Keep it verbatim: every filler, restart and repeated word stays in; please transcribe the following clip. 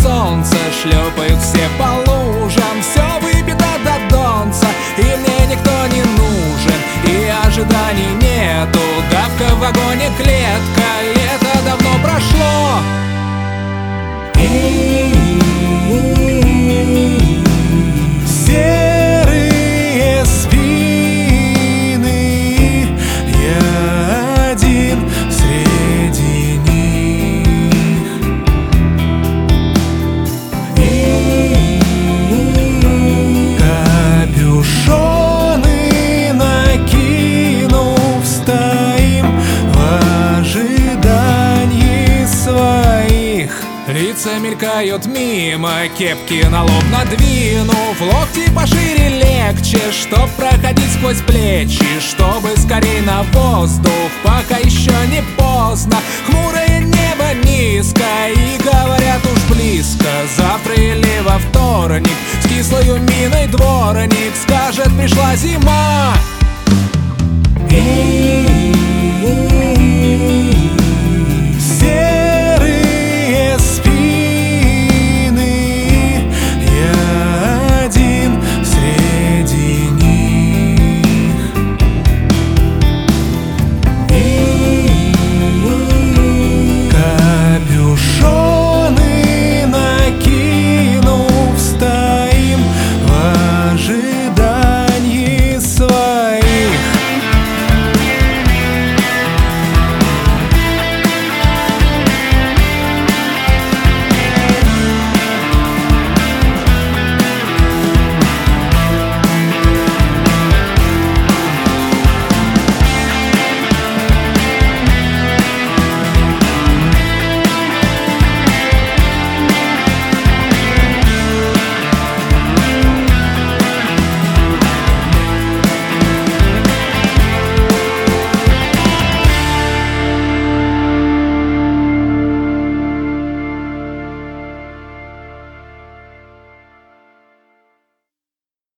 солнца, шлепают все по лужам. Все выпито до донца, и мне никто не нужен, и ожиданий нету. Давка в вагоне, клетка, и это давно прошло. Серые спины, я один среди них. И капюшоны накинув, стоим в ожидании своих. Лица мелькают мимо, кепки на лоб надвинув, локти пошире легче, чтоб проходить сквозь плечи, чтобы скорей на воздух, пока еще не поздно. Хмурое небо низко, и говорят уж близко. Завтра или во вторник с кислою миной дворник скажет: пришла зима. И